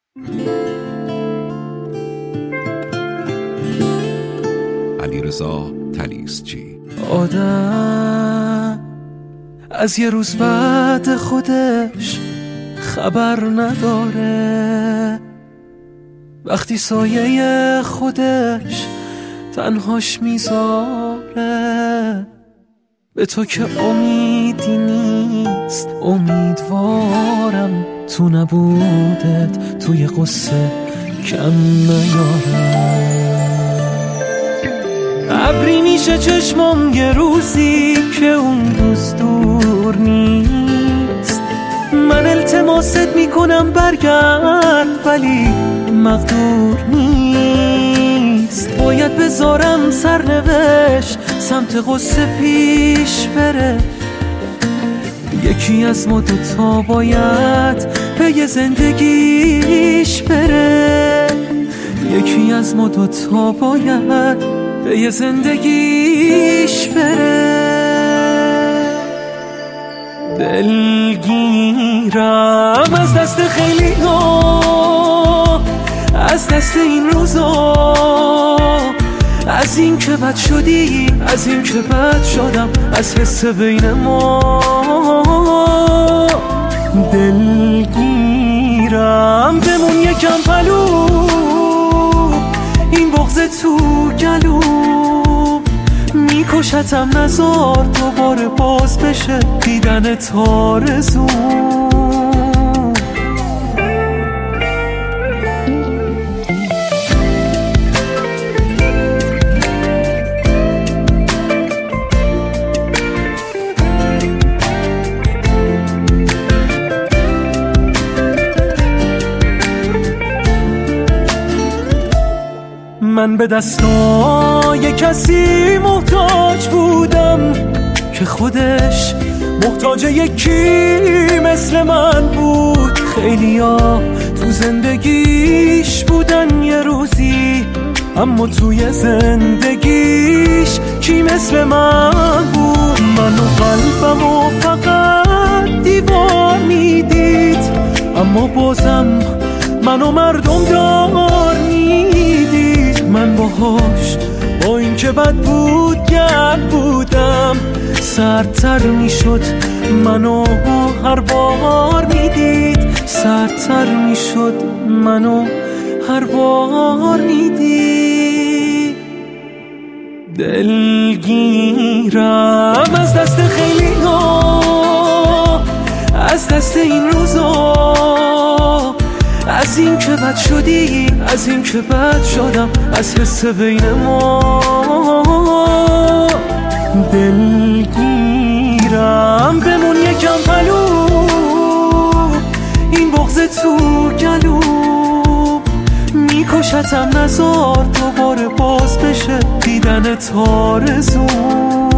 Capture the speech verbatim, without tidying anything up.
علیرضا طلیسچی. آدم از یه روز بعد خودش خبر نداره، وقتی سایه خودش تنهاش میذاره. به تو که امیدی نیست امیدوارم تو نبودت توی قصه کم نیارم. ابری میشه چشمام یه روزی که اون دوست دور نیست، من التماست میکنم برگرد ولی مقدور نیست. باید بذارم سرنوشت سمت قصه پیش بره، یکی از ما دوتا باید پی زندگیش بره، یکی از ما دوتا باید پی زندگیش بره. دلگیرم از دست خیلی ها، از دست این روزا، از این که بد شدی، از این که بد شدم، از حس بین ما. دلگیرم بمون یکم پلو، این بغض تو گلو میکشتم، نزار دوباره باز بشه دیدن تارزو. من به دستای کسی محتاج بودم که خودش محتاج یکی مثل من بود. خیلیا تو زندگیش بودن یه روزی، اما توی زندگیش کی مثل من بود؟ من و قلبم و فقط دیوار میدید، اما بازم من و مردم دار میدید. من باهاش با این که بد بود گرد بودم، سردتر میشد منو هر بار میدید، سردتر میشد منو هر بار میدید. دلگیرم از دست خیلی ها، از دست این روزا، از این که بد شدی، از این که بد شدم، از حس بین ما. دلگیرم بمون یکم پلو، این بغض تو گلو میکشتم، نزار دوباره باز بشه دیدن تارزو.